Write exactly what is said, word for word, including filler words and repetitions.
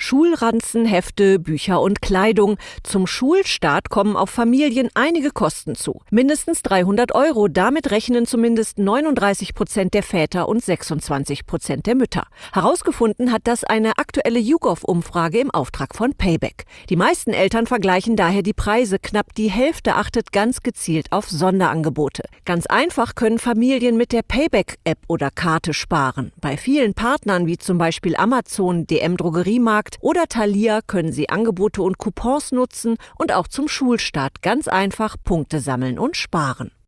Schulranzen, Hefte, Bücher und Kleidung. Zum Schulstart kommen auf Familien einige Kosten zu. Mindestens dreihundert Euro, damit rechnen zumindest neununddreißig Prozent der Väter und sechsundzwanzig Prozent der Mütter. Herausgefunden hat das eine aktuelle YouGov-Umfrage im Auftrag von Payback. Die meisten Eltern vergleichen daher die Preise. Knapp die Hälfte achtet ganz gezielt auf Sonderangebote. Ganz einfach können Familien mit der Payback-App oder Karte sparen. Bei vielen Partnern wie zum Beispiel Amazon, D M Drogeriemarkt oder Thalia können Sie Angebote und Coupons nutzen und auch zum Schulstart ganz einfach Punkte sammeln und sparen.